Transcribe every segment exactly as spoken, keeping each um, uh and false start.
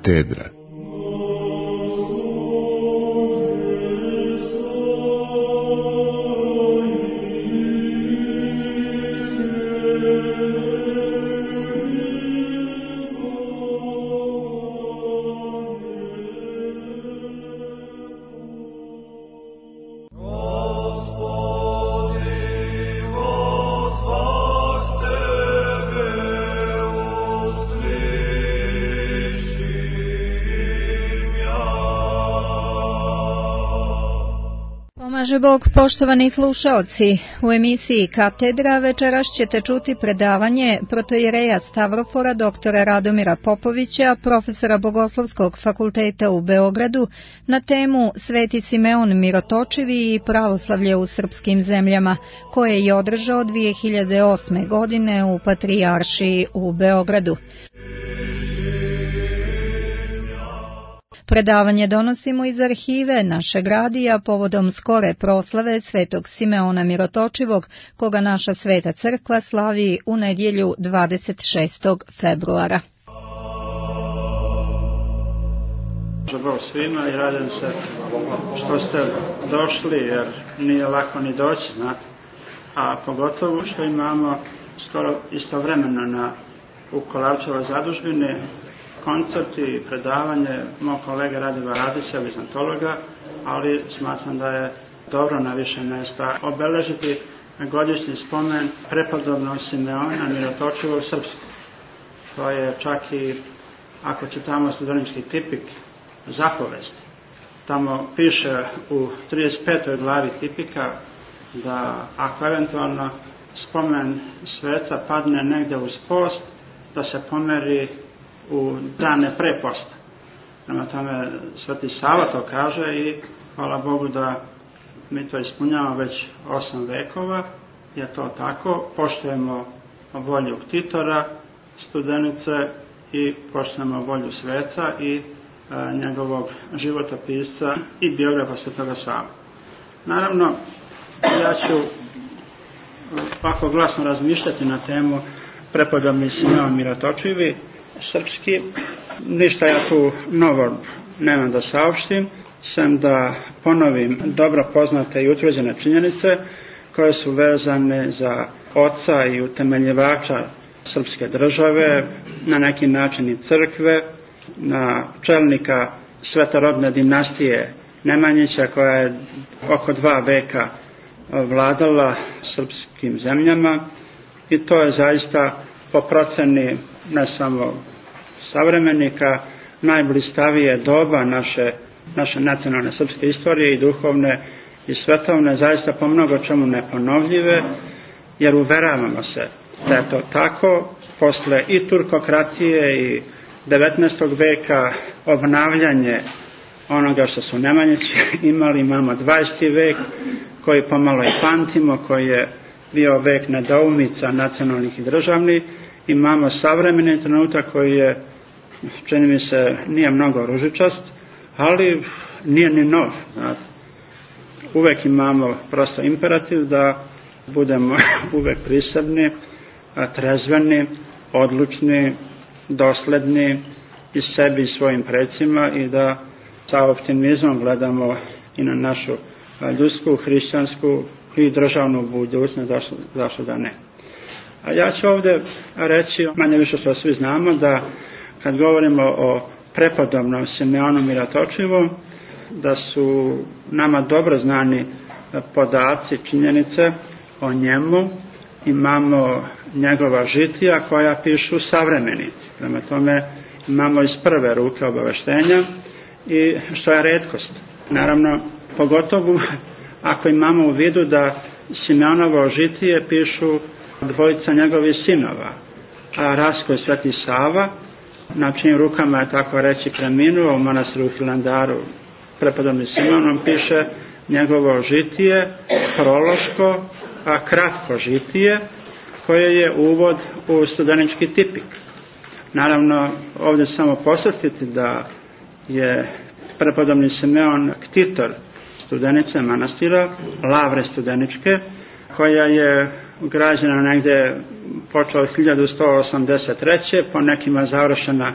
Katedra. Pomaže Bog, poštovani slušaoci. U emisiji Katedra večeras ćete čuti predavanje protoijereja Stavrofora doktora Radomira Popovića, profesora Bogoslovskog fakulteta u Beogradu, na temu Sveti Simeon Mirotočivi i pravoslavlje u srpskim zemljama, koje je održao dvije hiljade osme. godine u Patrijaršiji u Beogradu. Predavanje donosimo iz arhive našeg radija povodom skore proslave Svetog Simeona Mirotočivog, koga naša Sveta crkva slavi u nedjelju dvadeset šestog februara. Bog svima i radim se što ste došli, jer nije lako ni doći, znate. A pogotovo što imamo skoro istovremeno na, u Kolavčevoj zadužbini koncert i predavanje mog kolega Radiva Radića, vizantologa, ali smatram da je dobro na više mjesta obeležiti godišnji spomen prepodobnog Simeona Mirotočivog srpskog. To je čak i, ako čitamo studenički tipik, zapovest. Tamo piše u trideset petoj glavi tipika da ako eventualno spomen sveca padne negdje uz post, da se pomeri u dane pre posta. Prema tome, Sveti Sava to kaže i hvala Bogu da mi to ispunjavamo već osam vekova, je to tako, poštujemo volju ktitora, studenice i poštujemo volju sveca i a, njegovog životopisca i biografa Svetoga Sava. Naravno, ja ću ovako glasno razmišljati na temu prepodobni Simeon Mirotočivi, srpski. Ništa ja tu novo nemam da saopštim, sem da ponovim dobro poznate i utvrđene činjenice koje su vezane za oca i utemeljivača srpske države, na neki način i crkve, na čelnika svetorodne dinastije Nemanjića, koja je oko dva veka vladala srpskim zemljama, i to je zaista po proceni ne samo savremenika najblistavije doba naše, naše nacionalne srpske istorije i duhovne i svetovne, zaista po mnogo čemu neponovljive, jer uveravamo se da je to tako. Posle i turkokratije i devetnaestog veka obnavljanje onoga što su Nemanjići imali, imamo dvadeseti vek koji pomalo i pamtimo, koji je bio vek nedoumica nacionalnih i državnih. Imamo savremeni trenutak koji je, čini mi se, nije mnogo ružičast, ali nije ni nov. Znate. Uvek imamo prosto imperativ da budemo uvek prisebni, trezveni, odlučni, dosledni i sebi i svojim precima i da sa optimizmom gledamo i na našu ljudsku, hrišćansku i državnu budućnost, zašto, zašto da ne. A ja ću ovdje reći, manje više što svi znamo, da kad govorimo o prepodobnom Simeonu Mirotočivom, da su nama dobro znani podaci, činjenice o njemu. Imamo njegova žitija koja pišu savremenici. Prema tome imamo iz prve ruke obaveštenja, i što je retkost. Naravno, pogotovo ako imamo u vidu da Simeonovo žitije pišu dvojica njegovih sinova, a Rasko i Sveti Sava, na čijim rukama je, tako reći, preminuo u manastiru Hilandaru prepodobni Simeonom, piše njegovo žitije, prološko, a kratko žitije, koje je uvod u studenički tipik. Naravno, ovdje samo posjetiti da je prepodobni Simeon ktitor studenice manastira, Lavre studeničke, koja je građena negdje počela od hiljadu sto osamdeset treće po nekima završena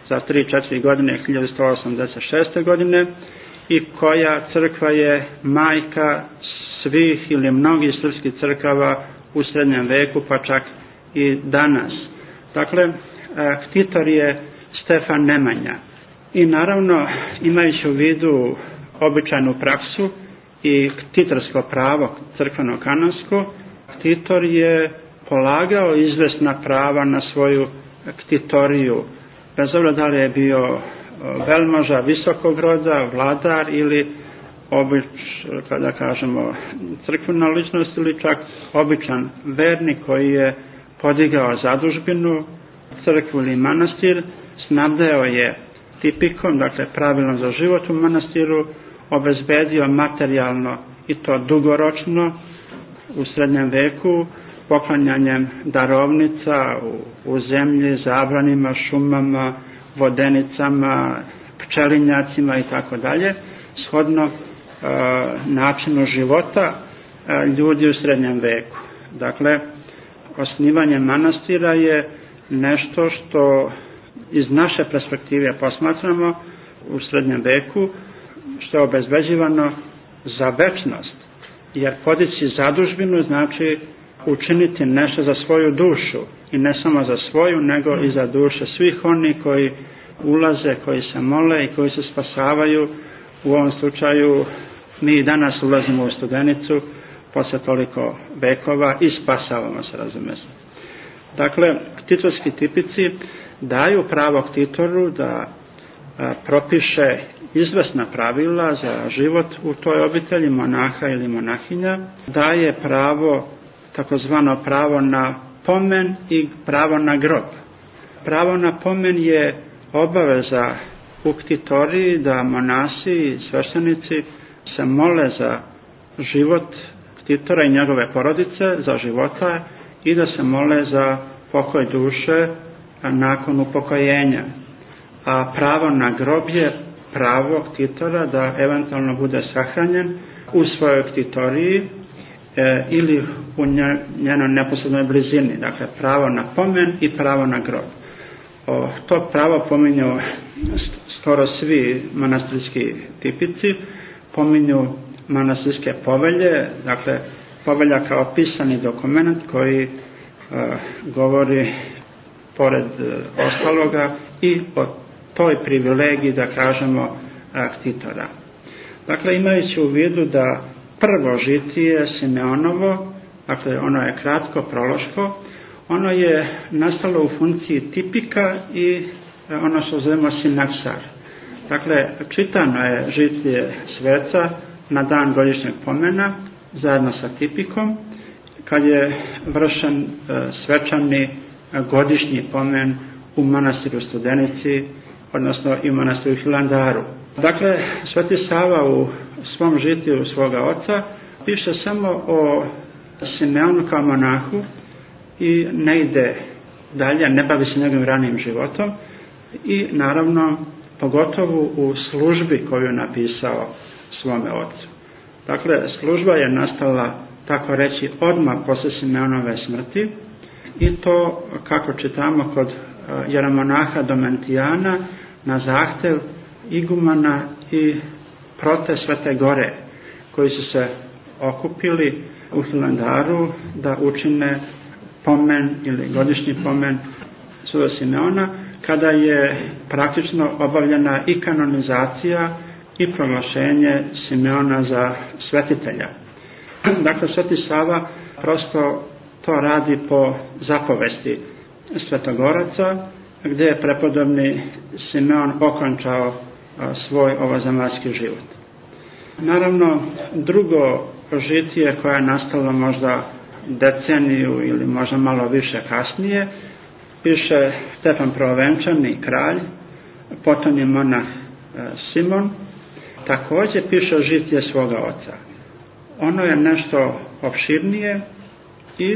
za tri četiri godine, hiljadu sto osamdeset šeste godine, i koja crkva je majka svih ili mnogih srpskih crkava u srednjem veku, pa čak i danas. Dakle, ktitor je Stefan Nemanja. I naravno, imajući u vidu običajnu praksu i ktitorsko pravo crkveno kanonsko, ktitor je polagao izvesna prava na svoju ktitoriju, bez obzira da li je bio velmoža visokog roda, vladar ili obič, kada kažemo crkvena ličnost, ili čak običan vernik koji je podigao zadužbinu, crkvu ili manastir, snabdeo je tipikom, dakle pravilno za život u manastiru, obezbedio materijalno i to dugoročno u srednjem veku, poklanjanjem darovnica u, u zemlji, zabranima, šumama, vodenicama, pčelinjacima i tako dalje, shodno e, načinu života e, ljudi u srednjem veku. Dakle, osnivanje manastira je nešto što iz naše perspektive posmatramo u srednjem veku, što je obezbeđivano za večnost, jer podići zadužbinu znači učiniti nešto za svoju dušu, i ne samo za svoju, nego i za duše svih oni koji ulaze, koji se mole i koji se spasavaju. U ovom slučaju mi i danas ulazimo u Studenicu posle toliko vekova i spasavamo se, razume se. Dakle, ktitorski tipici daju pravo ktitoru da a, propiše izvesna pravila za život u toj obitelji monaha ili monahinja, daje pravo, takozvano pravo na pomen i pravo na grob. Pravo na pomen je obaveza u ktitoriji da monasi i sveštenici se mole za život ktitora i njegove porodice, za života, i da se mole za pokoj duše nakon upokojenja. A pravo na grob je pravo ktitora da eventualno bude sahranjen u svojoj ktitoriji e, ili u njenoj neposrednoj blizini. Dakle, pravo na pomen i pravo na grob. O, to pravo pominju skoro svi manastirski tipici, pominju manastirske povelje, dakle povelja kao pisani dokument koji e, govori pored e, ostaloga i o toj privilegiji, da kažemo, e, ktitora. Dakle, imajući u vidu da prvo žitije Simeonovo, dakle ono je kratko, prološko, ono je nastalo u funkciji tipika i ono što zovemo sinaksar. Dakle, čitano je žitije sveca na dan godišnjeg pomena zajedno sa tipikom, kad je vršen e, svečani godišnji pomen u manastiru Studenici, odnosno i u manastiru Hilandaru. Dakle, Sveti Sava u svom žitiju svoga oca piše samo o Simeonu kao monahu i ne ide dalje, ne bavi se njegovim ranijim životom i naravno pogotovo u službi koju je napisao svome ocu. Dakle, služba je nastala, tako reći, odmah posle Simeonove smrti, i to, kako čitamo kod jeromonaha Domentijana, na zahtev igumana i prote Svete Gore, koji su se okupili u Hilandaru da učine pomen ili godišnji pomen Sv. Simeona, kada je praktično obavljena i kanonizacija i proglašenje Simeona za svetitelja. Dakle, Sveti Sava prosto to radi po zapovesti svetogoraca, gdje je prepodobni Simeon okončao svoj ovozemaljski život. Naravno, drugo žitije koje je nastalo možda deceniju ili možda malo više kasnije, piše Stefan Prvovenčani, kralj, potom je monah Simon, također piše žitije svoga oca. Ono je nešto opširnije i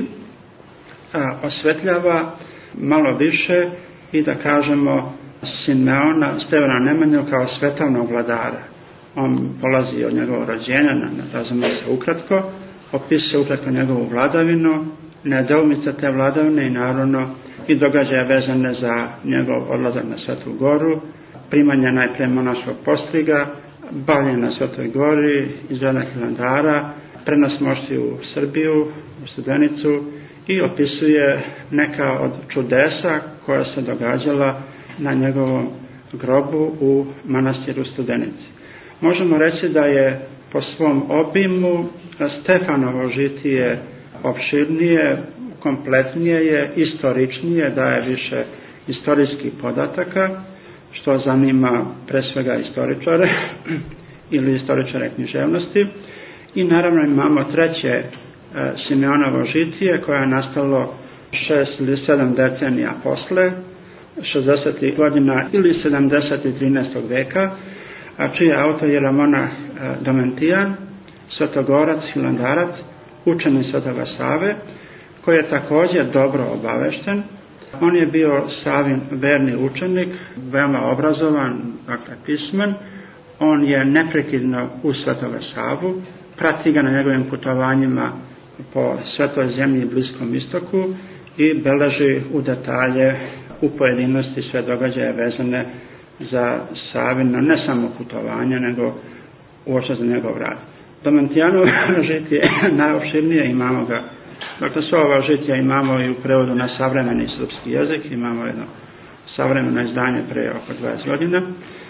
a, osvetljava malo više i, da kažemo, Simeona, Stevana Nemanju kao svetovnog vladara. On polazi od njegovog rođenja, razumije se ukratko, opisuje ukratko njegovu vladavinu, nedoumice te vladavine i naravno i događaja vezane za njegov odlazak na Svetu Goru, primanja najprije monaškog postriga, bavljenja na Svetoj Gori, izrada Hilandara, prenos mošti u Srbiju, u Studenicu i opisuje neka od čudesa koja se događala na njegovom grobu u manastiru Studenici. Možemo reći da je po svom obimu Stefanovo žitije opširnije, kompletnije je, istoričnije, daje više istorijskih podataka, što zanima pre svega istoričare ili istoričare književnosti. I naravno imamo treće e, Simeonovo žitije koje je nastalo šest ili sedam decenija posle, šezdesetih godina ili sedamdesetih trinaestog veka, a čiji je autor je Ramona e, Domentijan, svetogorac, hilandarac, učenik Svetoga Save, koji je također dobro obavešten. On je bio Savin verni učenik, veoma obrazovan, dakle pismen. On je neprekidno u Svetoga Savu, prati ga na njegovim putovanjima po Svetoj zemlji i Bliskom istoku i beleži u detalje, u pojedinosti sve događaje vezane za Savino, ne samo putovanja, nego uopšte za njegov rad. Domentijanovo žitije najopširnije, imamo ga, dakle sva ova žitija imamo i u prevodu na savremeni srpski jezik, imamo jedno savremeno izdanje pre oko dvadeset godina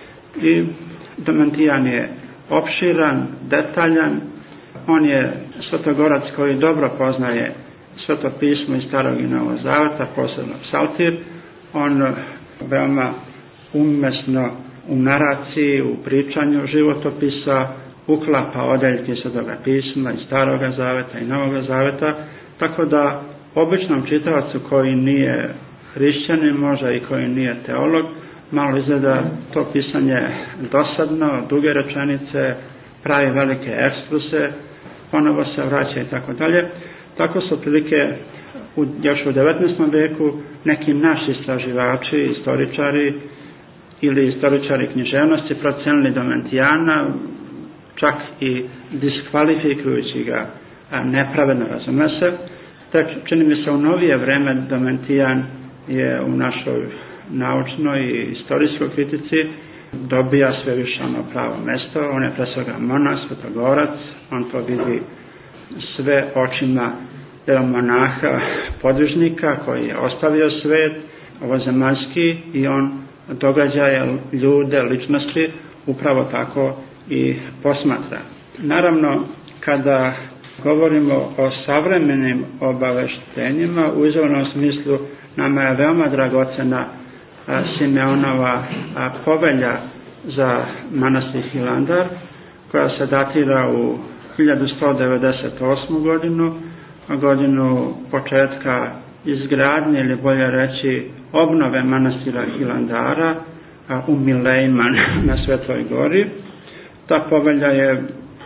i Domentijan je opširan, detaljan, on je svetogorac koji dobro poznaje Sveto pismo iz Starog i Novog Zaveta, posebno Psaltir. On veoma umesno u naraciji, u pričanju životopisa uklapa odeljke Svetoga pisma iz Staroga Zaveta i Novoga Zaveta, tako da običnom čitavacu koji nije hrišćanin, možda i koji nije teolog, malo izgleda to pisanje dosadno, duge rečenice, pravi velike ekstruse, ponovo se vraća i tako dalje. Tako su prilike u, još u devetnaestom veku neki naši istraživači, istoričari ili istoričari književnosti procenili Domentijana, čak i diskvalifikujući ga nepravedno, razume se. Tek čini mi se u novije vreme Domentijan je u našoj naučnoj i istorijskoj kritici dobija sve više ono pravo mesto. On je pre svega monas, svetogorac, on to vidi sve očima monaha, podvižnika koji je ostavio svet ovozemaljski i on događaje, ljude, ličnosti upravo tako i posmatra. Naravno, kada govorimo o savremenim obaveštenjima, u izvornom smislu nama je veoma dragocena a, Simeonova a, povelja za manastir Hilandar, koja se datira u hiljadu sto devedeset osmu godinu, godinu početka izgradnje, ili bolje reći obnove manastira Hilandara a, u Milejman na Svetoj Gori. Ta povelja je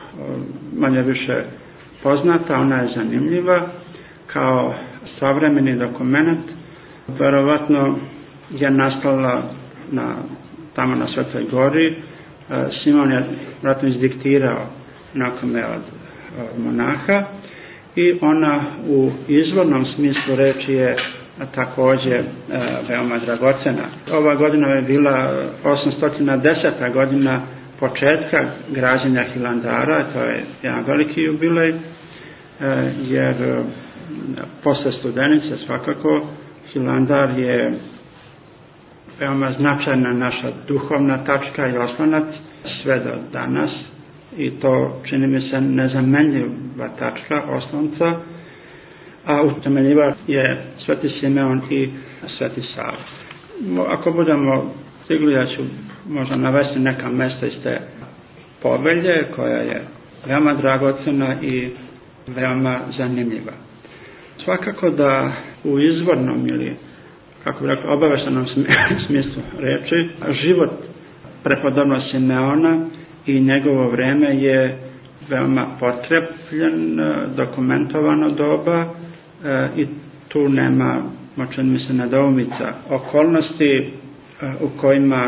manje više poznata, ona je zanimljiva kao savremeni dokument. Verovatno je nastala na, tamo na Svetoj Gori. Simon je vratno izdiktirao nekome od, od monaha i ona u izvornom smislu reči je također e, veoma dragocena. Ova godina je bila osamsto deseta godina početka građenja Hilandara, to je jedan veliki jubilej, e, jer e, posle Studenice svakako Hilandar je veoma značajna naša duhovna tačka i oslonac sve do danas i to čini mi se nezamenljiva tačka, oslonca, a utemeljivač je Sveti Simeon i Sveti Sava. Ako budemo stigli, ja ću možda navesti neka mesta iz te povelje koja je veoma dragocena i veoma zanimljiva. Svakako da u izvornom ili, kako bi rekao, obaveštenom smislu reči, život prepodobnog Simeona i njegovo vreme je veoma potkrepljen, dokumentovano doba e, i tu nema, čini mi se, nedoumica. Okolnosti u kojima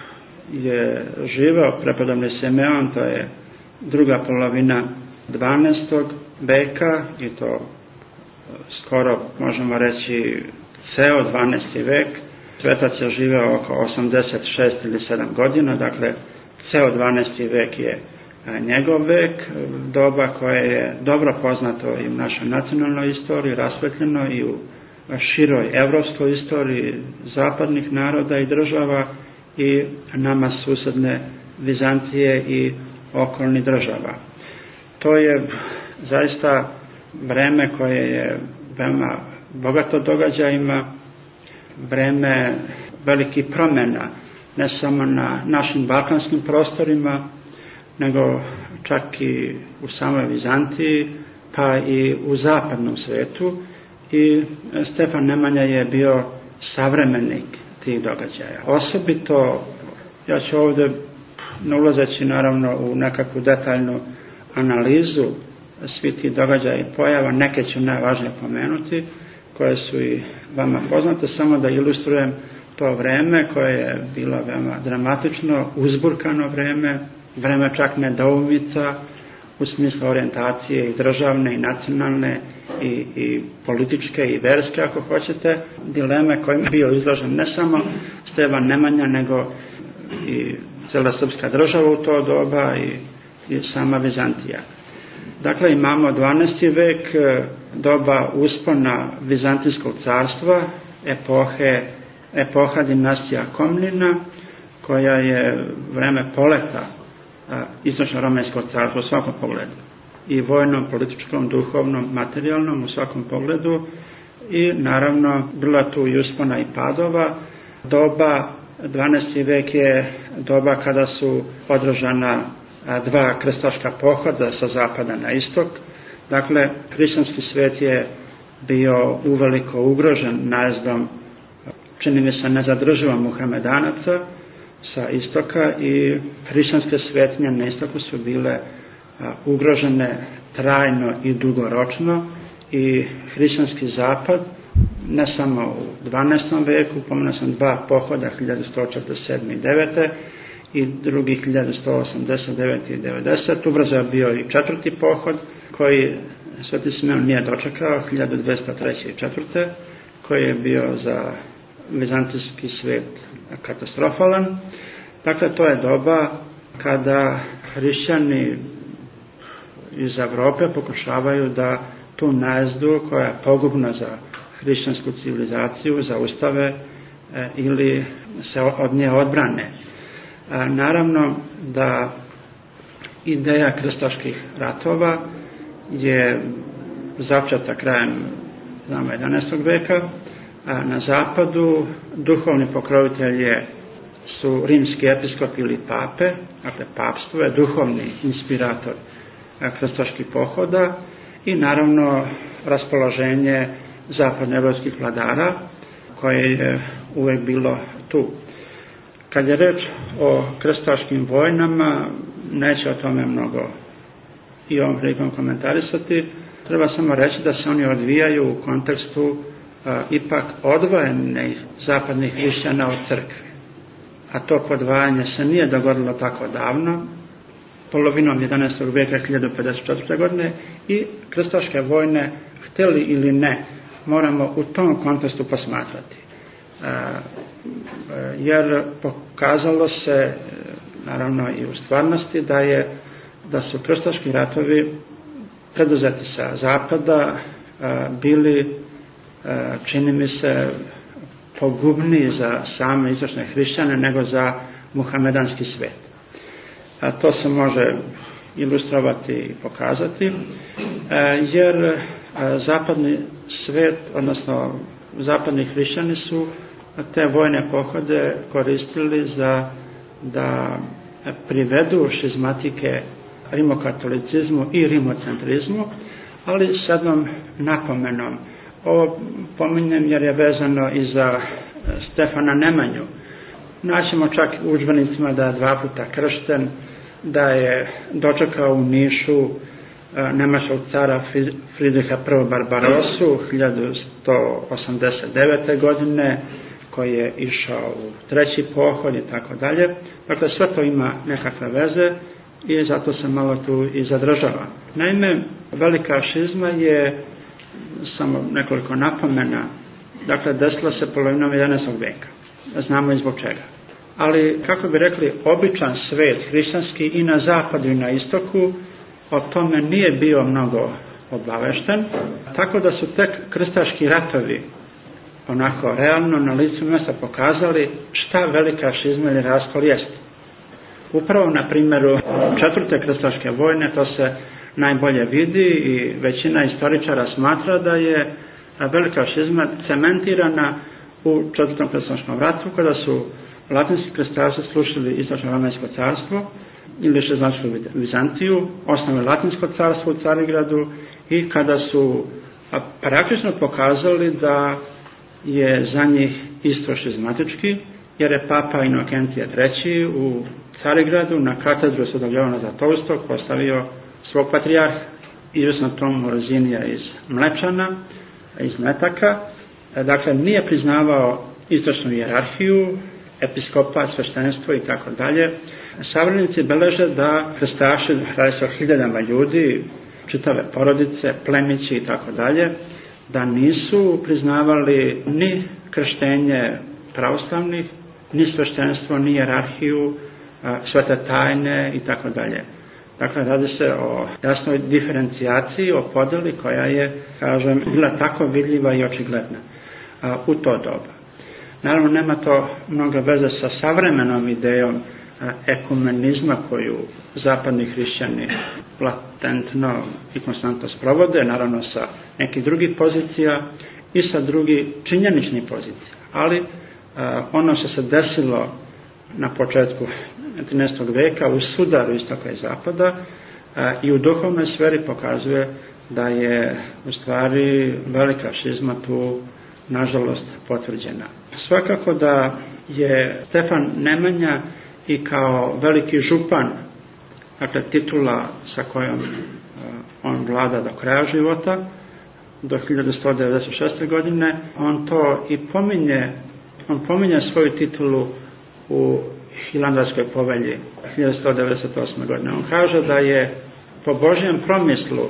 je živeo prepodobni Simeon, to je druga polovina dvanaestog veka i to skoro možemo reći ceo dvanaesti vek. Svetac je živeo oko osamdeset šest ili sedam godina, dakle ceo dvanaesti vek je njegov vek, doba koje je dobro poznato i u našoj nacionalnoj istoriji, rasvetljeno i u široj evropskoj istoriji zapadnih naroda i država i nama susedne Vizantije i okolnih država. To je zaista vreme koje je veoma bogato događajima, vreme velikih promjena, ne samo na našim balkanskim prostorima, nego čak i u samoj Vizantiji, pa i u zapadnom svetu. I Stefan Nemanja je bio savremenik tih događaja. Osobito, ja ću ovdje, ne ulazeći naravno u nekakvu detaljnu analizu svih tih događaja i pojava, neke ću najvažnije pomenuti, koje su i vama poznate, samo da ilustrujem to vreme koje je bilo veoma dramatično, uzburkano vreme, vreme čak nedoumica u smislu orijentacije i državne i nacionalne i, i političke i verske, ako hoćete, dileme kojima je bio izložen ne samo Stefan Nemanja, nego i cijela srpska država u to doba i, i sama Vizantija. Dakle, imamo dvanaesti vek, doba uspona Vizantijskog carstva, epohe, epoha dinastija Komnina, koja je vreme poleta istočno-romanskog carstva u svakom pogledu. I vojnom, političkom, duhovnom, materijalnom u svakom pogledu. I naravno, bila tu i uspona i padova. Doba, dvanaesti vek je doba kada su održana dva krstaška pohoda sa zapada na istok. Dakle, hrišćanski svet je bio uveliko ugrožen najezdom, čini mi se, nezadrživom Muhamedanaca sa istoka i hrišćanske svetinje na istoku su bile ugrožene trajno i dugoročno i hrišćanski zapad, ne samo u dvanaestom veku, pomenuo sam dva pohoda hiljadu sto četrdeset sedme i devete i drugi hiljadu sto osamdeset devete i devedesete. Ubrzo je bio i četvrti pohod koji Sveti Simeon nije dočekao, hiljadu dvesta treće i četvrte, koji je bio za vizantijski svet katastrofalan. Dakle, to je doba kada hrišćani iz Evrope pokušavaju da tu najezdu koja je pogubna za hrišćansku civilizaciju zaustave e, ili se od nje odbrane. E, naravno da ideja krstaških ratova je začeta krajem znamo, jedanaestog veka. A na zapadu duhovni pokrovitelj je su rimski episkop ili pape, dakle papstvo je duhovni inspirator krstaških pohoda i naravno raspoloženje zapadnoevropskih vladara koje je uvek bilo tu. Kad je reč o krstaškim vojnama, neće o tome mnogo i ovom prilikom komentarisati, treba samo reći da se oni odvijaju u kontekstu a, ipak odvojenih zapadnih hrišćana od crkve. A to podvajanje se nije dogodilo tako davno, polovinom jedanaestog veka hiljadu pedeset četvrte. godine i krstaške vojne, hteli ili ne, moramo u tom kontekstu posmatrati. E, jer pokazalo se, naravno i u stvarnosti, da je da su krstaški ratovi preduzeti sa zapada a, bili, a, čini mi se, pogubniji za same istočne hrišćane nego za muhamedanski svet. A to se može ilustrovati i pokazati, a, jer a, zapadni svet, odnosno zapadni hrišćani su te vojne pohode koristili za da privedu šizmatike rimokatolicizmu i rimocentrizmu, ali s jednom napomenom. Ovo pominjem jer je vezano i za Stefana Nemanju. Naćemo čak u udžbenicima da je dva puta kršten, da je dočekao u Nišu nemačkog cara Fridriha I. Barbarosu hiljadu sto osamdeset devete. godine, koji je išao u treći pohod i tako dalje. Dakle, sve to ima nekakve veze i zato se malo tu i zadržava. Naime, velika šizma je, samo nekoliko napomena, dakle desila se polovinom jedanaestog veka. Znamo i zbog čega. Ali, kako bi rekli, običan svet hrišćanski i na zapadu i na istoku o tome nije bio mnogo obavešten, tako da su tek krstaški ratovi onako realno na licu mjesta pokazali šta velika šizma ili raskol jest. Upravo na primjeru četvrte krstaške vojne to se najbolje vidi i većina istoričara smatra da je velika šizma cementirana u četvrtom krstaškom ratu, kada su latinski krstaši slušali istočno romansko carstvo ili šezlansku Vizantiju, osnovali latinsko carstvo u Carigradu i kada su praktično pokazali da je za njih isto šizmatički, jer je papa Inokentije treći u Carigradu na katedru Svetog Jovana Zlatoustog postavio svog patrijarha, izvjesno Tomu Rozinija iz Mlečana, iz Metaka. Dakle, nije priznavao istočnu hijerarhiju, episkopat, sveštenstvo i tako dalje. Savremenici beleže da krstaši, radi se o hiljadama ljudi, čitave porodice, plemići i tako dalje, da nisu priznavali ni krštenje pravoslavnih, ni sveštenstvo, ni hijerarhiju, svete tajne i tako dalje. Dakle, radi se o jasnoj diferencijaciji, o podjeli koja je, kažem, bila tako vidljiva i očigledna a, u to doba. Naravno, nema to mnogo veze sa savremenom idejom a, ekumenizma koju zapadni hrišćani latentno i konstantno sprovode, naravno sa nekih drugih pozicija i sa drugih činjeničnih pozicija. Ali a, ono što se desilo na početku trinaestog veka u sudaru istoka i zapada a, i u duhovnoj sferi pokazuje da je u stvari velika šizma tu nažalost potvrđena. Svakako da je Stefan Nemanja i kao veliki župan, dakle titula sa kojom a, on vlada do kraja života, do hiljadu sto devedeset šeste. godine, on to i pominje, on pominje svoju titulu u Hilandarskoj povelji hiljadu sto devedeset osme. godine. On kaže da je po Božjem promislu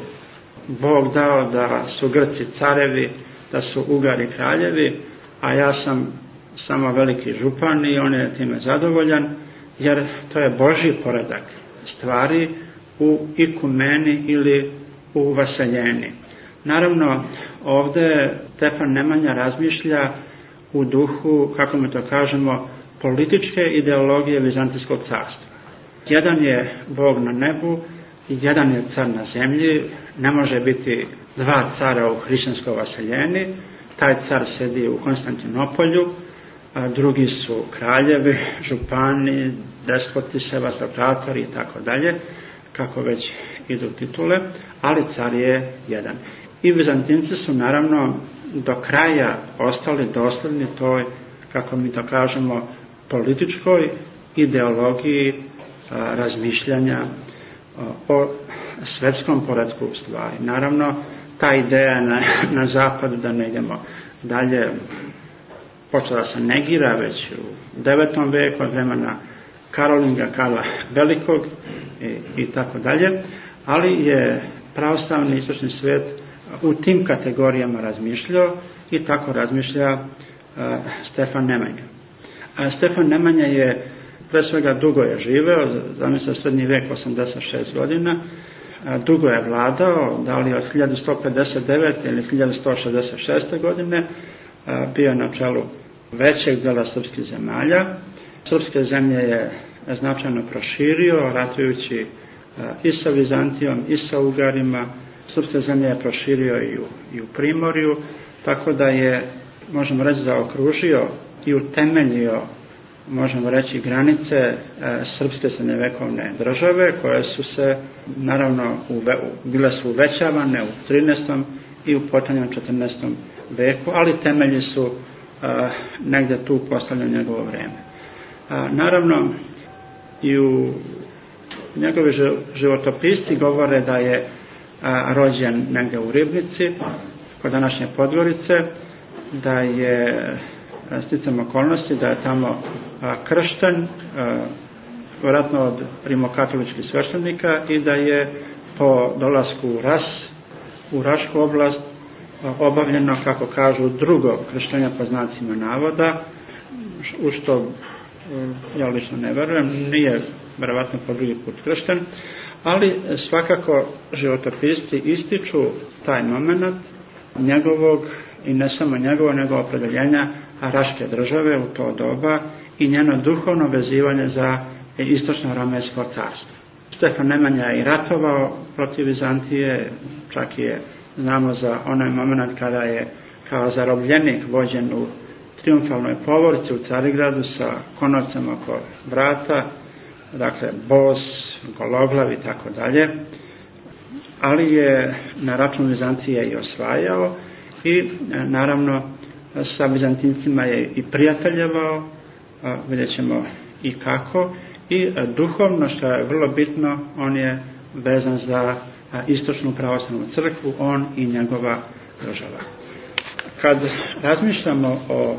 Bog dao da su Grci carevi, da su Ugari kraljevi, a ja sam samo veliki župan i on je time zadovoljan, jer to je Božji poredak stvari u ikumeni ili u vaseljeni. Naravno, ovdje Stefan Nemanja razmišlja u duhu, kako mi to kažemo, političke ideologije Vizantijskog carstva. Jedan je Bog na nebu, jedan je car na zemlji, ne može biti dva cara u hrišćanskoj vaseljeni, taj car sedi u Konstantinopolju, a drugi su kraljevi, župani, despoti, sevastokratori i tako dalje, kako već idu titule, ali car je jedan. I Vizantinci su naravno do kraja ostali dosljedni toj, kako mi to kažemo, političkoj ideologiji a, razmišljanja a, o svetskom poretku stvari. Naravno, ta ideja na, na zapadu, da ne idemo dalje, počela se negira već u devetom veku od vremena Karolinga, Karla Velikog i, i tako dalje, ali je pravoslavni istočni svijet u tim kategorijama razmišljao i tako razmišlja uh, Stefan Nemanja. A Stefan Nemanja je pre svega dugo je živeo, zamislio srednji vek osamdeset šest godina, a, dugo je vladao, da li od hiljadu sto pedeset devete ili hiljadu sto šezdeset šeste. godine, a, bio na čelu većeg dela srpskih zemalja. Srpske zemlje je značajno proširio, ratujući a, i sa Vizantijom i sa Ugarima. Srpske zemlje je proširio i u, i u Primorju, tako da je, možemo reći, zaokružio i utemeljio, možemo reći, granice e, srpske srednjevekovne države, koje su se, naravno, uve, bile su uvećavane u trinaestom i u potanjem četrnaestom veku, ali temelji su e, negdje tu postavljeni njegovo vreme. A, naravno, i u njegovi životopisci govore da je a, rođen negdje u Ribnici, kod današnje Podgorice, da je sticam okolnosti, da je tamo a, kršten, a, vjerojatno od rimokatoličkih sveštenika, i da je po dolasku u Ras, u Rašku oblast, obavljeno, kako kažu, drugo krštenje po znacima navoda, u što ja lično ne verujem, nije verovatno po drugi put kršten, ali svakako životopisci ističu taj moment njegovog, i ne samo njegovog, nego opredeljenja Raške države u to doba i njeno duhovno vezivanje za istočno Ramejsko carstvo. Stefan Nemanja je i ratovao protiv Vizantije, čak je, znamo za onaj moment kada je kao zarobljenik vođen u triumfalnoj povorci u Carigradu sa konocem oko vrata, dakle bos, gologlav i tako dalje, ali je na račun Vizantije i osvajao i naravno sa Bizantincima je i prijateljevao, vidjet ćemo i kako, i duhovno, što je vrlo bitno, on je vezan za istočnu pravoslavnu crkvu, on i njegova država. Kad razmišljamo o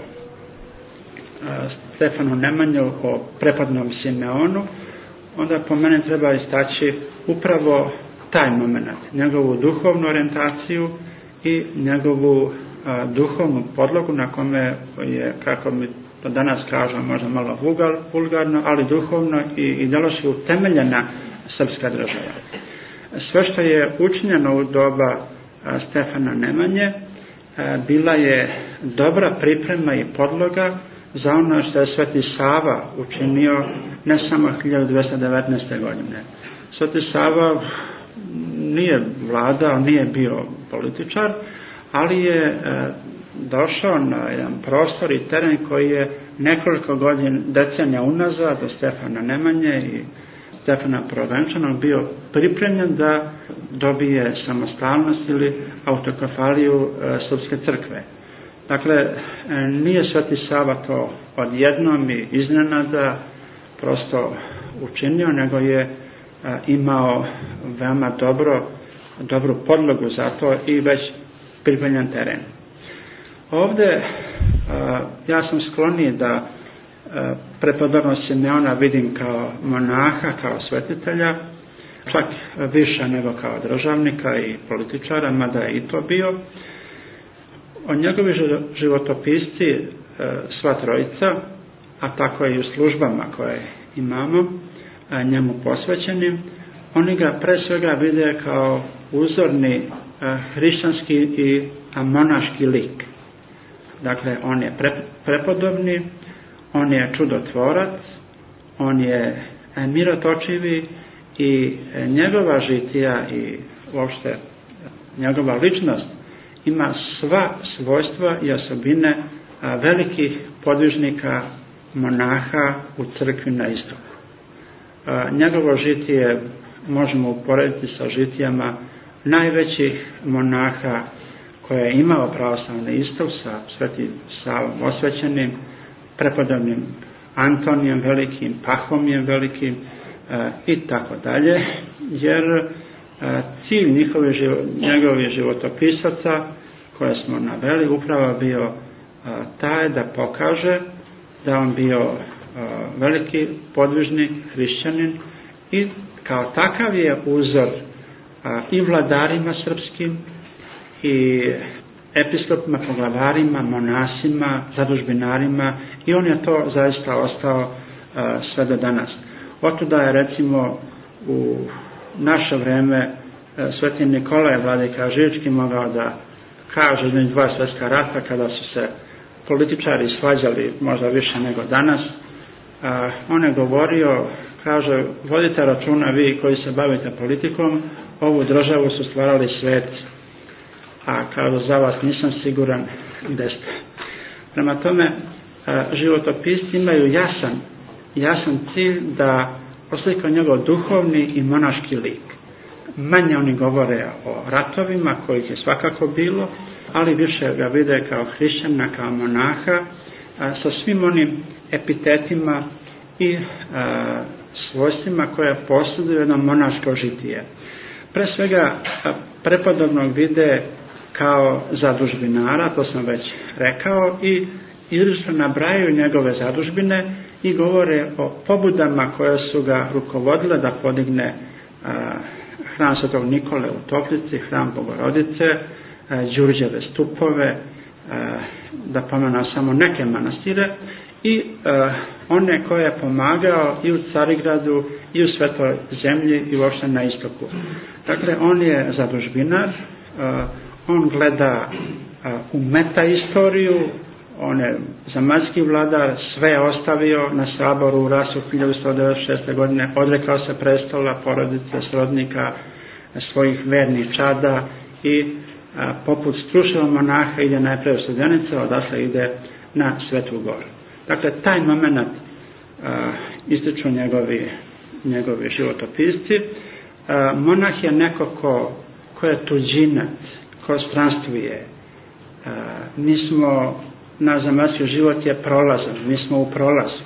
Stefanu Nemanju, o prepodobnom Simeonu, onda po mene treba istaći upravo taj moment, njegovu duhovnu orijentaciju i njegovu a, duhovnu podlogu na kome je, kako mi to danas kažemo, možda malo vulgarno, ali duhovno i ideološki utemeljena srpska država. Sve što je učinjeno u doba a, Stefana Nemanje a, bila je dobra priprema i podloga za ono što je Sveti Sava učinio ne samo hiljadu dvesta devetnaeste. godine. Sveti Sava nije vladao, nije bio političar, ali je e, došao na jedan prostor i teren koji je nekoliko godina, decenija unazad do Stefana Nemanje i Stefana Prvenčana bio pripremljen da dobije samostalnost ili autokefaliju e, srpske crkve. Dakle, e, nije Sveti Sava to odjednom i iznenada prosto učinio, nego je a, imao veoma dobro, dobru podlogu za to i već pripremljen teren. Ovde a, ja sam skloniji da a, prepodobnog Simeona vidim kao monaha, kao svetitelja, čak više nego kao državnika i političara, mada je i to bio. O njegovi životopisci sva trojica, a tako i u službama koje imamo njemu posvećenim, oni ga pre svega vide kao uzorni hrišćanski i monaški lik. Dakle, on je prepodobni, on je čudotvorac, on je mirotočivi i njegova žitija i uopšte njegova ličnost ima sva svojstva i osobine velikih podvižnika monaha u crkvi na istoku. Njegovo žitije možemo uporediti sa žitijama najvećih monaha koje je imao pravoslavni istok, sa Svetim Savom osvećenim, prepodobnim Antonijem velikim, Pahomijem velikim i tako dalje, jer cilj njihovi, njegovih životopisaca koje smo naveli upravo bio taj da pokaže da on bio veliki podvižnik, hrišćanin i kao takav je uzor i vladarima srpskim i episkopima, poglavarima, monasima, zadužbinarima i on je to zaista ostao sve do danas. Otuda je recimo u naše vreme Sveti Nikolaj Vladika Žički mogao da kaže između dva svjetska rata kada su se političari svađali možda više nego danas, a, on je govorio, kaže, vodite računa vi koji se bavite politikom, ovu državu su stvarali sveci, a kaže, za vas nisam siguran gde ste. Prema tome, a, životopisci imaju jasan, jasan cilj da oslikaju njegov duhovni i monaški lik. Manje oni govore o ratovima, kojih je svakako bilo, ali više ga vide kao hrišćana, kao monaha, a, sa svim onim epitetima i a, svojstvima koje posjeduju jedno monaško žitije. Pre svega, a, prepodobnog vide kao zadužbinara, to sam već rekao, i izričito nabrajaju njegove zadužbine i govore o pobudama koje su ga rukovodile da podigne a, hram Svetog Nikole u Toplici, hram Bogorodice, Đurđeve stupove, da pomenem samo neke manastire, i one koje je pomagao i u Carigradu i u Svetoj zemlji i uopšte na istoku. Dakle, on je zadužbinar, on gleda u meta istoriju, on je zemaljski vladar, sve je ostavio na saboru u Rasu hiljadu sto devedeset šeste. godine, odrekao se prestola, porodice, srodnika, svojih vernih čada i a, poput Struševa monaha ide najprej u Studenice, odatle ide na Svetu Goru. Dakle, taj moment ističu njegovi, njegovi životopisci. A, monah je neko ko, ko je tuđinac, ko stranstvuje. A, mi smo, naš zemaljski život je prolazan, mi smo u prolazu.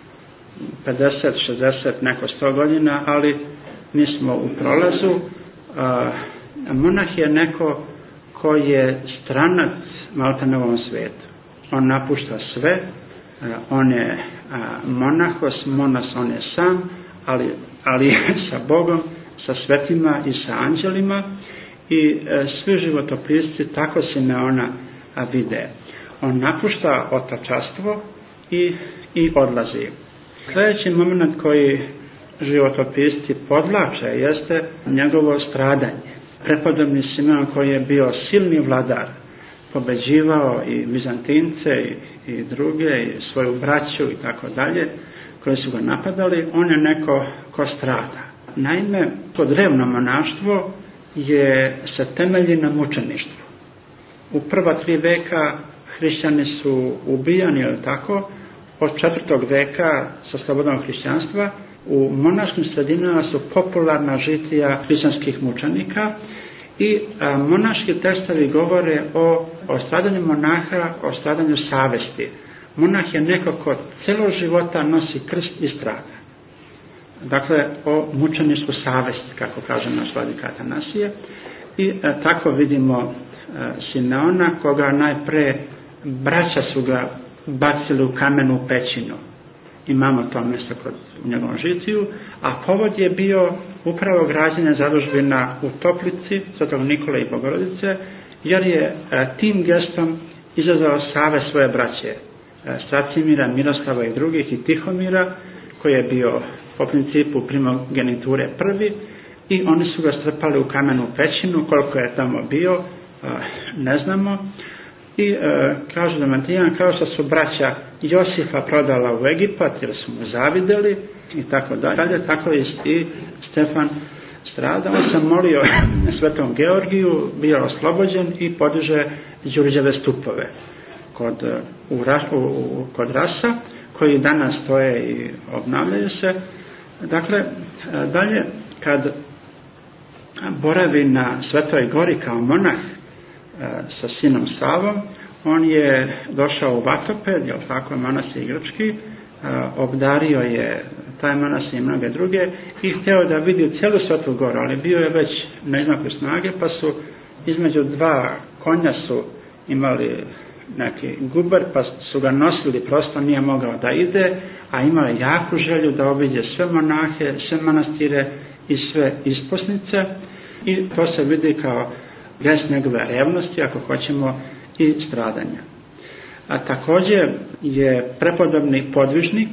pedeset, šezdeset, neko sto godina, ali mi smo u prolazu. A, monah je neko koji je stranac malte na ovom svijetu. On napušta sve, a, on je a, monahos, monas, on je sam, ali, ali sa Bogom, sa svetima i sa anđelima, i a, svi životopisci tako Simeona a, vide. On napušta otačastvo i, i odlazi. Sljedeći moment koji životopisci podvlače jeste njegovo stradanje. Prepodobni Simeon, koji je bio silni vladar, pobeđivao i Bizantince i, i druge, i svoju braću i tako dalje, koji su ga napadali, on je neko ko strada. Naime, to drevno monaštvo je se temelji na mučeništvu. U prva tri veka hrišćani su ubijani, ili tako, od četvrtog veka sa slobodnog hrišćanstva u monaškim sredinama su popularna žitija hrišćanskih mučenika i a, monaški tekstovi govore o, o stradanju monaha, o stradanju savesti. Monah je neko ko celo života nosi krst i strada. Dakle, o mučeničku savest, kako kaže naš vladika Atanasije, i a, tako vidimo a, Simeona, koga najpre braća su ga bacili u kamenu pećinu. Imamo to mjesto kod, u njegovom žitiju, a povod je bio upravo građenje zadužbina u Toplici, Svetog Nikole i Bogorodice, jer je a, tim gestom izazvao save svoje braće, a, Stracimira, Miroslava i drugih, i Tihomira, koji je bio po principu primogeniture prvi, i oni su ga strpali u kamenu pećinu. Koliko je tamo bio, a, ne znamo. I e, kaže Domitijan, kao što su braća Josifa prodala u Egipat jer su mu zavideli i tako dalje, tako je i Stefan strada. On se molio Svetom Georgiju, bio oslobođen i podiže Đurđeve stupove kod, u, u, kod Rasa, koji danas stoje i obnavljaju se. Dakle, dalje, kad boravi na Svetoj Gori kao monah sa sinom Savom, on je došao u Vatoped, jel tako, manastir grčki, obdario je taj manastir i mnoge druge i htio da vidi cijelu Svetu Goru, ali bio je već na izmaku snage, pa su između dva konja su imali neki guber, pa su ga nosili, prosto nije mogao da ide, a imao je jaku želju da obiđe sve monahe, sve manastire i sve isposnice, i to se vidi kao gest njegove revnosti, ako hoćemo, i stradanja. A također je prepodobni podvižnik,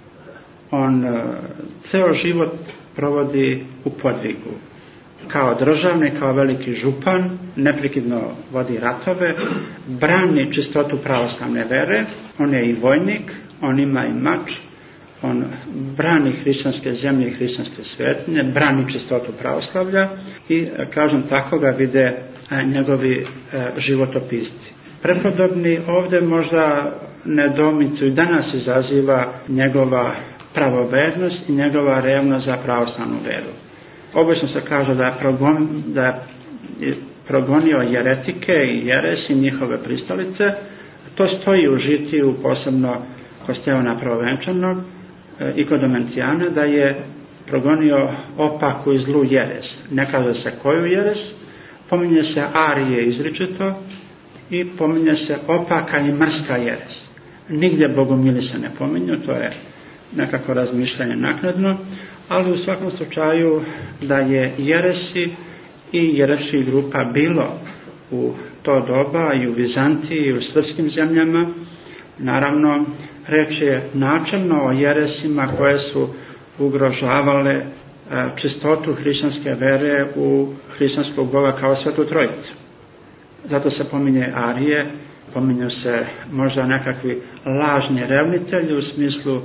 on uh, ceo život provodi u podvigu. Kao državnik, kao veliki župan, neprekidno vodi ratove, brani čistotu pravoslavne vere, on je i vojnik, on ima i mač, on brani hrišćanske zemlje i hrišćanske svetinje, brani čistotu pravoslavlja i, kažem, tako ga vide a, njegovi a, životopisci. Prepodobni ovdje možda nedoumicu i danas izaziva njegova pravovernost i njegova revnost za pravoslavnu veru. Obično se kaže da je, progon, da je progonio jeretike i jeres i njihove pristalice. To stoji u žitiju, posebno kod Stevana Prvovenčanog i kod Domicijana, da je progonio opaku i zlu jeres. Ne kaže se koju jeres, pominje se Arije izričito i pominje se opaka i mrska jeres. Nigdje bogumili se ne pominju, to je nekako razmišljanje naknadno, ali u svakom slučaju da je jeresi i jeresi grupa bilo u to doba i u Vizantiji i u srpskim zemljama. Naravno, reč je načelno o jeresima koje su ugrožavale čistotu hrišćanske vere u hrišćanskog Boga kao Svetu Trojicu. Zato se pominje Arije, pominju se možda nekakvi lažni revnitelji u smislu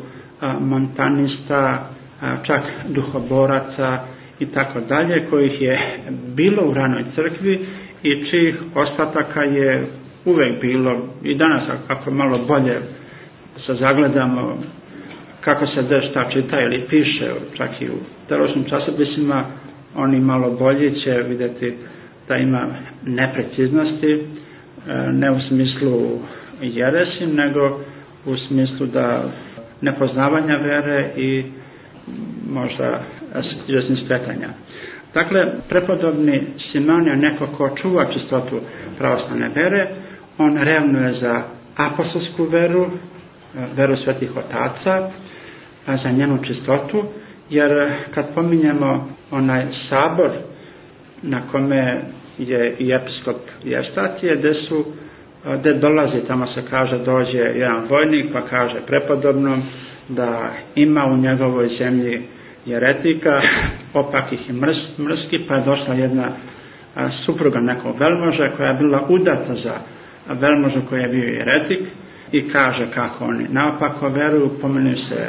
montanista, čak duhoboraca i tako dalje, kojih je bilo u ranoj crkvi i čijih ostataka je uvek bilo i danas, ako malo bolje se zagledamo kako se gde šta čita ili piše, čak i u teološkim časopisima, oni malo bolje će vidjeti da ima nepreciznosti, ne u smislu jeresi, nego u smislu da nepoznavanja vere i možda izvesnih skretanja. Dakle, prepodobni Simeon je neko ko čuva čistotu pravoslavne vere, on revnuje za apostolsku veru, veru svetih otaca, za njenu čistotu, jer kad pominjemo onaj sabor na kome je i episkop Jestatije, gde su, gde dolazi, tamo se kaže, dođe jedan vojnik pa kaže prepodobnom da ima u njegovoj zemlji jeretika, opakih i mrs, mrski, pa je došla jedna a, supruga nekog velmoža koja je bila udata za velmožu koji je bio jeretik i kaže kako oni naopako veruju, pomenuju se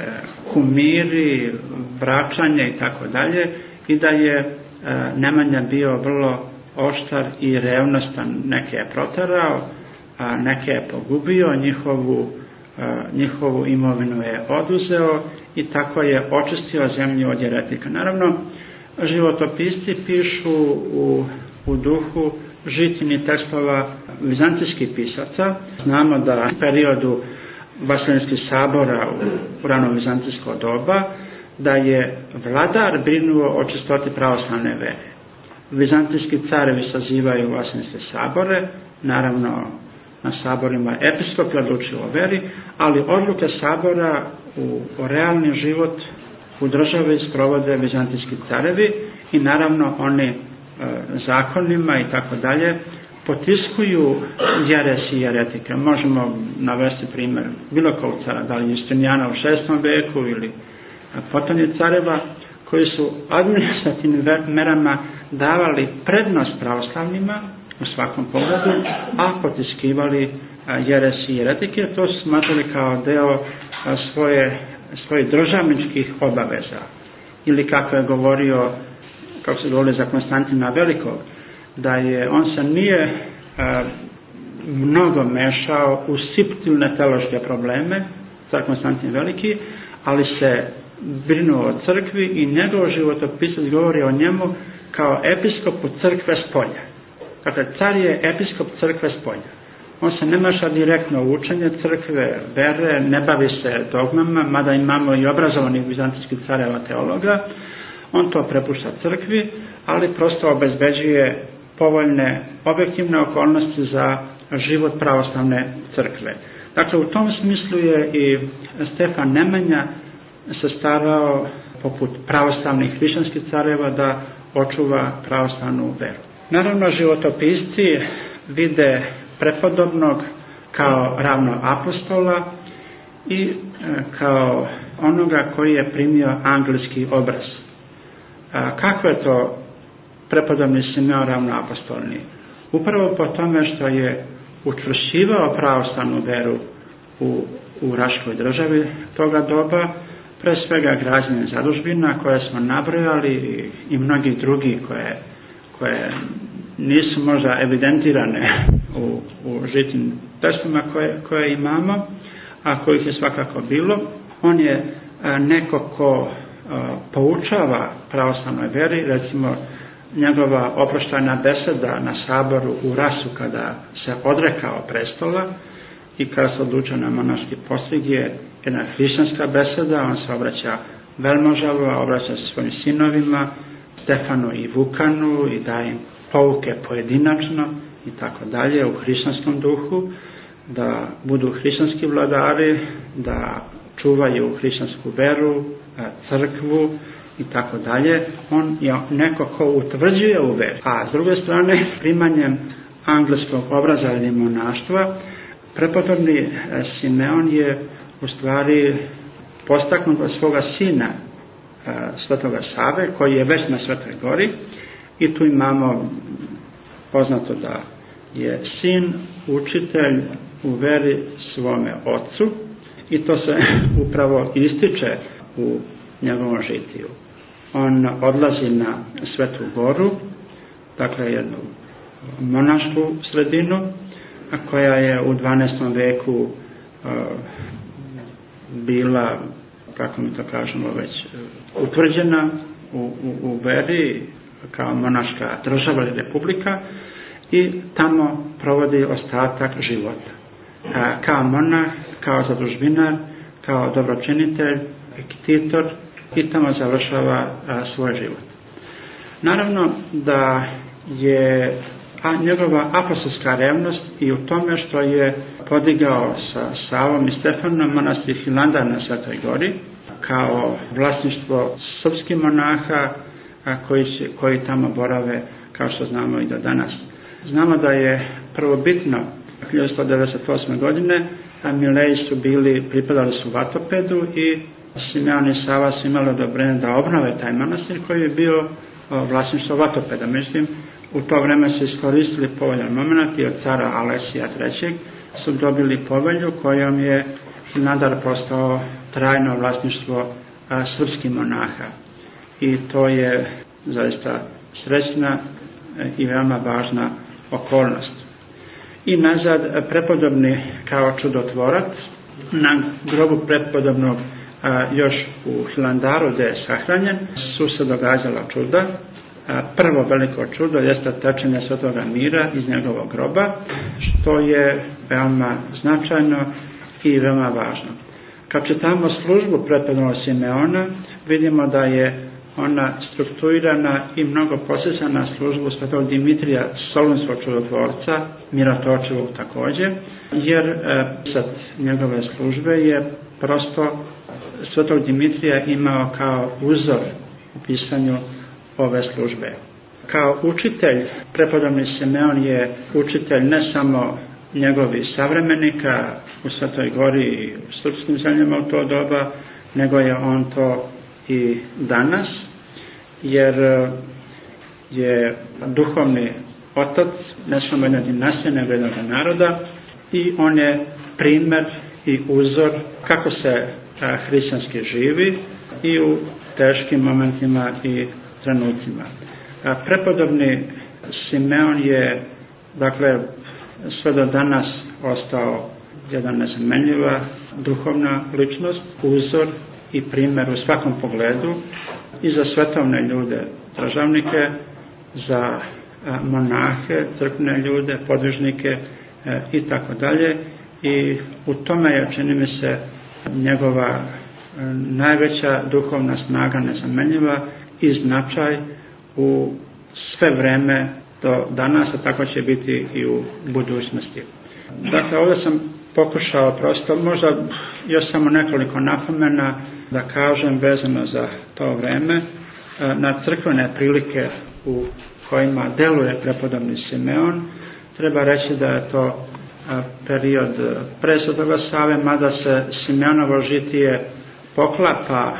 kumiri, vraćanje i tako dalje, i da je a, Nemanja bio vrlo oštar i revnostan, neke je proterao, a neke je pogubio, njihovu, a, njihovu imovinu je oduzeo i tako je očistio zemlju od jeretika. Naravno, životopisci pišu u, u duhu žitini tekstova vizantijskih pisaca. Znamo da u periodu Vaseljenskih sabora u, u rano vizantijsko doba, da je vladar brinuo o čistoti pravoslavne vere. Vizantijski carevi sazivaju Vaseljenske sabore, naravno na saborima episkopi odlučuju o veri, ali odluke sabora u, u realni život u državi sprovode vizantijski carevi i naravno oni e, zakonima i tako dalje potiskuju jeresi i jeretike. Možemo navesti primjer bilo kog cara, da li Justinijana u šestom veku ili potonje careva, koji su administrativnim merama davali prednost pravoslavnima u svakom pogledu, a potiskivali jeresi i jeretike. To su smatrali kao deo svoje, svoje državničkih obaveza. Ili kako je govorio, kako se govorio za Konstantina Velikog, da je on se nije a, mnogo mešao u suptilne teološke probleme, car Konstantin Veliki, ali se brinuo o crkvi i njegov životopisac govori o njemu kao episkopu crkve spolja. Dakle, car je episkop crkve spolja. On se ne meša direktno u učenje crkve, vere, ne bavi se dogmama, mada imamo i obrazovanih vizantijskih careva teologa. On to prepušta crkvi, ali prosto obezbeđuje povoljne objektivne okolnosti za život pravoslavne crkve. Dakle, u tom smislu je i Stefan Nemanja se starao, poput pravoslavnih hrišćanskih careva, da očuva pravoslavnu veru. Naravno, životopisci vide prepodobnog kao ravno apostola i kao onoga koji je primio angelski obraz. Kako je to prepodobni Simeon ravno apostolni? Upravo po tome što je učvršćivao pravoslavnu veru u, u Raškoj državi toga doba, pre svega građane zadužbina koje smo nabrojali i, i mnogi drugi koje, koje nisu možda evidentirane u, u žitim tekstovima koje, koje imamo, a kojih je svakako bilo. On je a, neko ko a, poučava pravoslavnoj veri, recimo njegova oproštajna beseda na saboru u Rasu kada se odrekao prestola i kada se odlučio na monaški postig je jedna hrišćanska beseda. On se obraća velmožavu, obraća se svojim sinovima, Stefanu i Vukanu, i daje im pouke pojedinačno i tako dalje u hrišćanskom duhu, da budu hrišćanski vladari, da čuvaju hrišćansku veru, crkvu i tako dalje. On je neko ko utvrđuje u veri. A s druge strane, primanjem angleskog obraza ili monaštva, prepodobni Simeon je u stvari postaknut od svoga sina Svetoga Save, koji je već na Svetoj Gori, i tu imamo poznato da je sin učitelj u veri svome ocu, i to se upravo ističe u njegovom žitiju. On odlazi na Svetu Goru, dakle jednu monašku sredinu, a koja je u dvanaestom veku uh, bila, kako mi to kažemo već, utvrđena u, u, u veri kao monaška država ili republika, i tamo provodi ostatak života. A, kao monah, kao zadužbinar, kao dobročinitelj, ektitor, i tamo završava a, svoj život. Naravno da je a njegova apostolska revnost i u tome što je podigao sa Savom i Stefanom manastir Hilandar na Svetoj Gori kao vlasništvo srpskih monaha a, koji, će, koji tamo borave, kao što znamo i do danas. Znamo da je prvobitno hiljadu sto devedeset osme. godine a Mileji su bili, pripadali su Vatopedu, i Simeon i Sava su imali odobrenje da obnove taj manastir koji je bio o, vlasništvo Vatopeda. Međutim, u to vreme su iskoristili povoljan moment i od cara Alesija trećeg. su dobili povelju kojom je Hilandar postao trajno vlasništvo a, srpskih monaha. I to je zaista srećna i veoma važna okolnost. I nazad, prepodobni kao čudotvorac, na grobu prepodobnog a, još u Hilandaru gdje je sahranjen, su se događala čuda. A, prvo veliko čudo jeste tečenje Svetoga Mira iz njegovog groba, što je veoma značajno i veoma važno. Kad čitamo službu prepodobnog Simeona, vidimo da je ona strukturirana i mnogo posjeća na službu Svetog Dimitrija, solunskog čudotvorca, Miratočevog također, jer e, sad njegove službe je prosto Svetog Dimitrija imao kao uzor u pisanju ove službe. Kao učitelj, prepodobni Simeon je učitelj ne samo njegovih savremenika u Svetoj Gori i u srpskim zemljama u to doba, nego je on to i danas, jer je duhovni otac ne samo jedne dinastije, nego jednog naroda, i on je primjer i uzor kako se a, hrišćanski živi i u teškim momentima i trenucima. A, prepodobni Simeon je, dakle, sve do danas ostao jedna nezamenljiva duhovna ličnost, uzor i primjer u svakom pogledu i za svetovne ljude, državnike, za monahe, crkvene ljude, podvižnike e, i tako dalje. I u tome je, čini mi se, njegova e, najveća duhovna snaga nezamenljiva i značaj u sve vreme do danas, a tako će biti i u budućnosti. Dakle, ovdje sam pokušao prosto, možda još samo nekoliko napomena da kažem vezano za to vreme, na crkvene prilike u kojima deluje prepodobni Simeon. Treba reći da je to period pre Svetoga Save, mada se Simeonovo žitije poklapa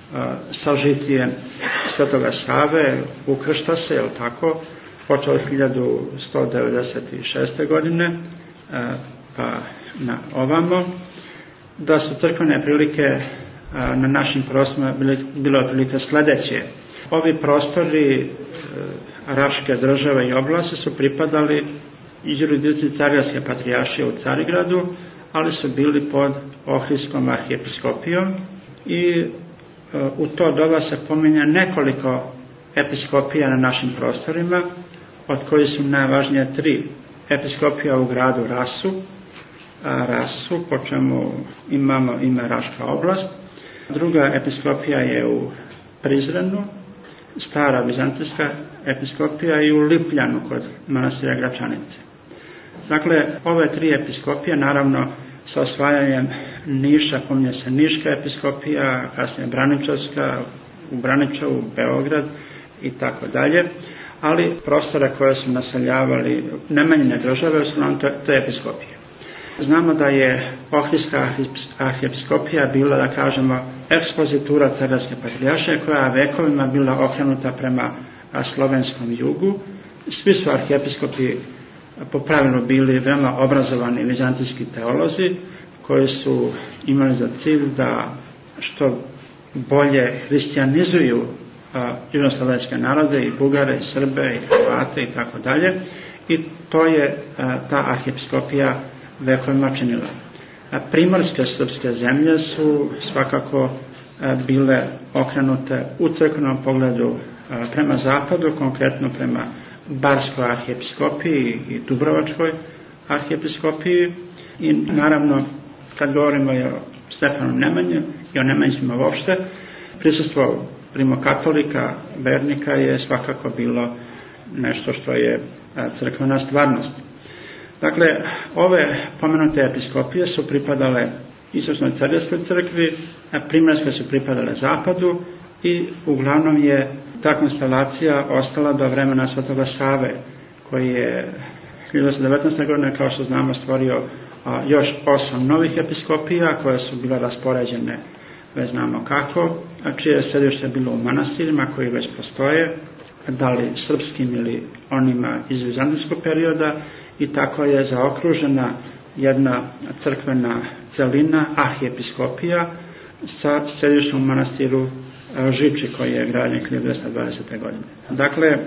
sa žitijem Svetoga Save, ukršta se, jel tako, počeo od hiljadu sto devedeset šeste. godine, pa na ovamo, da su crkvene prilike na našim prostorima bilo otprilike sljedeće. Ovi prostori Raške države i oblasti su pripadali i jurisdikciji Carigradske patrijaršije u Carigradu, ali su bili pod Ohridskom arhijepiskopijom i u to doba se pominje nekoliko episkopija na našim prostorima, od kojih su najvažnije tri. Episkopija u gradu Rasu, Rasu, po čemu imamo ime Raška oblast. Druga episkopija je u Prizrenu, stara vizantijska episkopija, i u Lipljanu kod manastira Gračanice. Dakle, ove tri episkopije, naravno sa osvajanjem Niša, pominje se Niška episkopija, kasnije Braničevska, u Braničevu, Beograd i tako dalje. ali prostore koje su naseljavali Nemanjine države, su to, to je episkopije. Znamo da je Ohridska arhiepiskopija bila, da kažemo, ekspozitura Crnogorske patrijaršije koja vekovima bila okrenuta prema slovenskom jugu. Svi su arhiepiskopi po pravilu bili veoma obrazovani vizantijski teolozi koji su imali za cilj da što bolje hrišćanizuju južnoslovenske narode i Bugare, i Srbe, i Hrvate i tako dalje. I to je ta arhiepiskopija vekovima činila. Primorske srpske zemlje su svakako bile okrenute u crkvenom pogledu prema zapadu, konkretno prema Barskoj arhiepiskopiji i Dubrovačkoj arhiepiskopiji. I naravno, kad govorimo o Stefanu Nemanji i o Nemanjcima uopšte, prisustvo rimokatolika, vernika je svakako bilo nešto što je crkvena stvarnost. Dakle, ove pomenute episkopije su pripadale Istočnoj Crnogorskoj crkvi, primorske su pripadale zapadu i uglavnom je ta konstelacija ostala do vremena Svetoga Save, koji je hiljadu osamsto devetnaeste. godine, kao što znamo, stvorio a, još osam novih episkopija koje su bile raspoređene već znamo kako, a čije je središte bilo u manastirima koji već postoje, da li srpskim ili onima iz vizantijskog perioda, i tako je zaokružena jedna crkvena celina, arhiepiskopija, sa središtem u manastiru Živči koji je građen hiljadu dvesta dvadesete. godine. Dakle,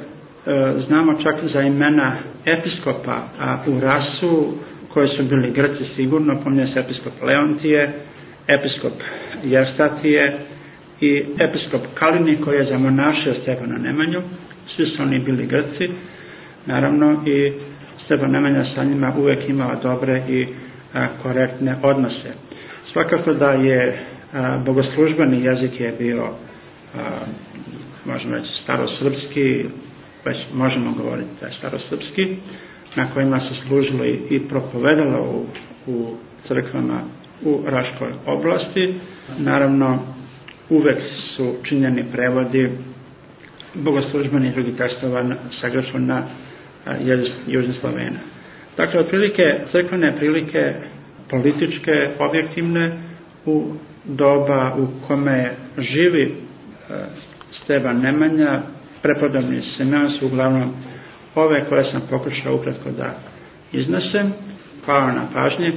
znamo čak za imena episkopa u Rasu, koji su bili Grci sigurno, pominje se episkop Leontije, episkop Jerstatije i episkop Kalini koji je zamonašio Stefana Nemanju. Svi su oni bili Grci, naravno, i Stefan Nemanja sa njima uvek imao dobre i a, korektne odnose. Svakako da je a, bogoslužbeni jezik je bio, a, možemo reći, starosrpski, već možemo govoriti da je starosrpski, na kojima se služilo i, i propovedalo u, u crkvama u Raškoj oblasti. Naravno, uvek su činjeni prevodi bogoslužbenih drugih tekstova sa grčkog na jezik Južne Slovena. Dakle, otprilike crkvene prilike političke, objektivne u doba u kome živi Stefan Nemanja, prepodobni Simeon su uglavnom ove koje sam pokušao ukratko da iznesem. Hvala na pažnji.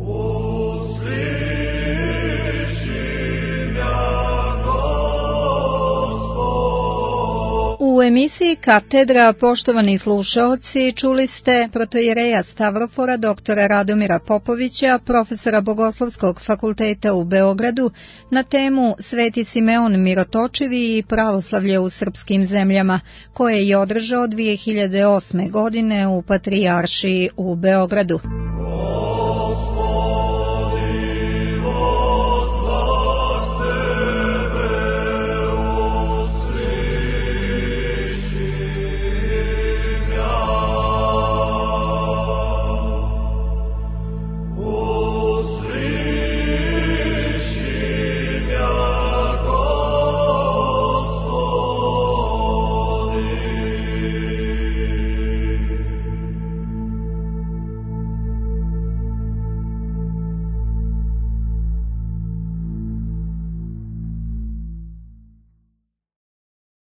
U emisiji Katedra, poštovani slušaoci, čuli ste protoijereja Stavrofora doktora Radomira Popovića, profesora Bogoslovskog fakulteta u Beogradu, na temu Sveti Simeon Mirotočivi i pravoslavlje u srpskim zemljama, koje je održao dvije hiljade osme. godine u Patrijaršiji u Beogradu.